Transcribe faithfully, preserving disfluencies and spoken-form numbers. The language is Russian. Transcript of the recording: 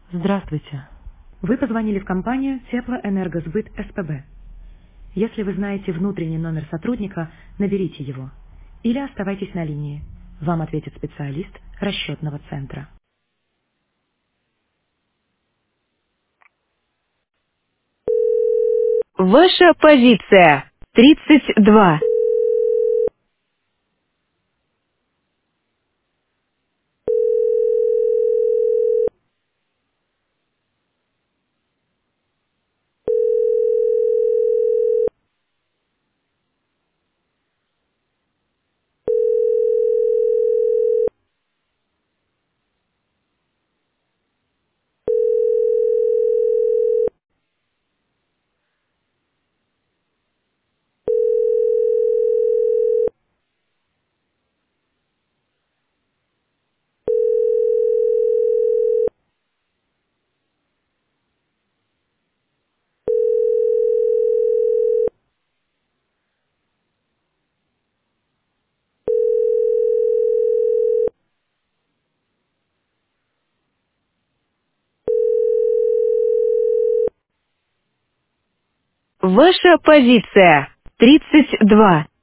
Здравствуйте. Вы позвонили в компанию Теплоэнергосбыт СПБ. Если вы знаете внутренний номер сотрудника, наберите его. Или оставайтесь на линии. Вам ответит специалист расчетного центра. Ваша позиция. тридцать два. Ваша позиция. тридцать два.